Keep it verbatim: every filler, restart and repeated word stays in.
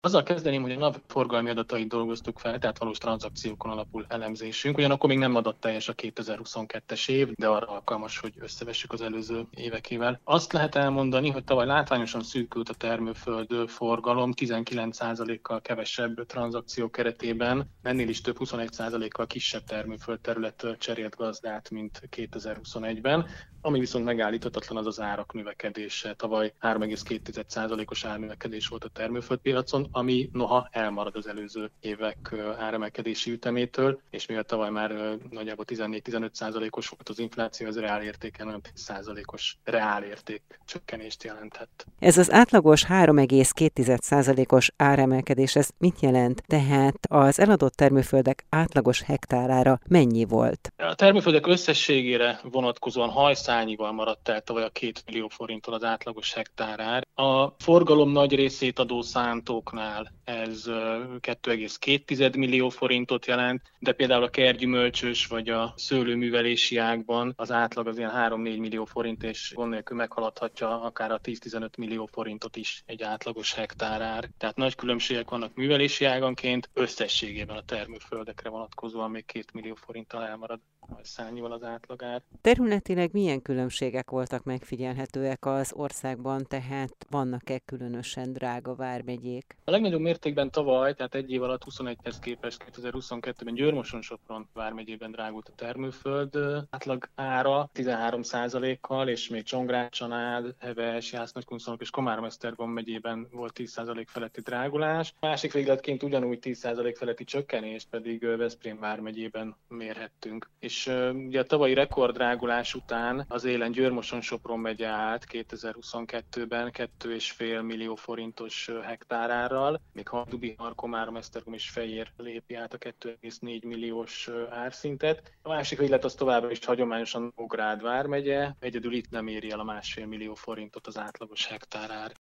Azzal kezdeném, hogy a NAV forgalmi adatait dolgoztuk fel, tehát valós tranzakciókon alapul elemzésünk. Ugyanakkor még nem adatteljes a kétezer-huszonkettes év, de arra alkalmas, hogy összevessük az előző évekével. Azt lehet elmondani, hogy tavaly látványosan szűkült a termőföld forgalom, tizenkilenc százalékkal kevesebb tranzakció keretében, ennél is több, huszonegy százalékkal kisebb termőföld terület cserélt gazdát, mint kétezer-huszonegyben. Ami viszont megállíthatatlan, az az árak növekedése. Tavaly három egész két százalékos árnövekedés volt a termőföldpiacon, ami noha elmarad az előző évek áremelkedési ütemétől, és mivel tavaly már nagyjából tizennégy-tizenöt százalékos volt az infláció, az reál értéken olyan tíz százalékos reál érték csökkenést jelentett. Ez az átlagos három egész két százalékos áremelkedés, ez mit jelent? Tehát az eladott termőföldek átlagos hektárára mennyi volt? A termőföldek összességére vonatkozóan hajszányival maradt el tavaly a két millió forinttól az átlagos hektárár. A forgalom nagy részét adó szántóknál ez két egész két millió forintot jelent, de például a kertgyümölcsös vagy a szőlőművelési ágban az átlag az ilyen három-négy millió forint, és gond nélkül meghaladhatja akár a tíz-tizenöt millió forintot is egy átlagos hektárár. Tehát nagy különbségek vannak művelési áganként, összességében a termőföldekre vonatkozóan még két millió forinttal elmarad szányival az átlagár. Területileg milyen különbségek voltak megfigyelhetőek az országban, tehát vannak-e különösen drága vármegyék? A legnagyobb mértékben tavaly, tehát egy év alatt huszonegyhez képest kétezer-huszonkettőben Győr-Moson-Sopron vármegyében drágult a termőföld átlag ára tizenhárom százalékkal, és még Csongrád, Csanád, Heves, Jász-Nagykunszolnok és Komárom-Esztergom megyében volt tíz százalék feletti drágulás. Másik végletként ugyanúgy tíz százalék feletti csökkenést pedig Veszprém vármegyében mérhettünk. És ugye a tavalyi rekorddrágulás után az élen Győr-Moson-Sopron megye állt kétezer-huszonkettőben két egész öt millió forintos hektárárral, még Hajdú-Bihar, Komárom-Esztergom és Fejér lépi át a két egész négy milliós árszintet. A másik véglet az továbbra is hagyományosan Nógrád vármegye, egyedül itt nem éri el a másfél millió forintot az átlagos hektárár.